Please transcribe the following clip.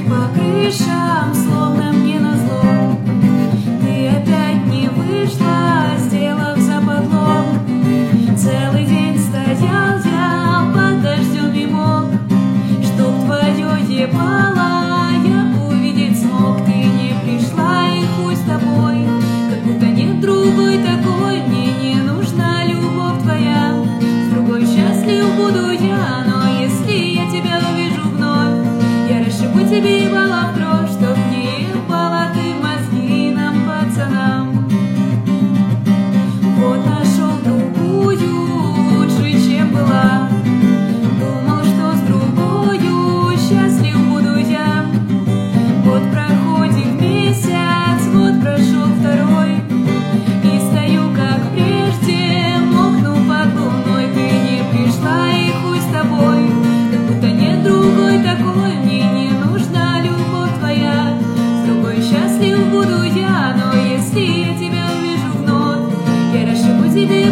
по крышам, словно мне назло. Ты опять не вышла, сделав западло. Целый день стоял я под дождем и мог, чтоб твое ебало я увидеть смог. Ты не пришла, и хуй с тобой, как будто нет другой такой. Мне не нужна любовь твоя, с другой счастлив буду я. Но если я тебя увижу вновь, я расшибу тебе ебало в кровь, чтоб не ебала ты мозги нам, пацанам. Вот нашел другую, лучше, чем была. Думал, что с другою счастлив буду я. Вот проходит месяц, вот прошел второй, и стою, как прежде, мокну под луной. Ты не пришла, и хуй с тобой, как будто нет другой такой. Мне не нужна любовь твоя, с другой счастлив буду я. Но если я тебя увижу вновь, я расшибу тебе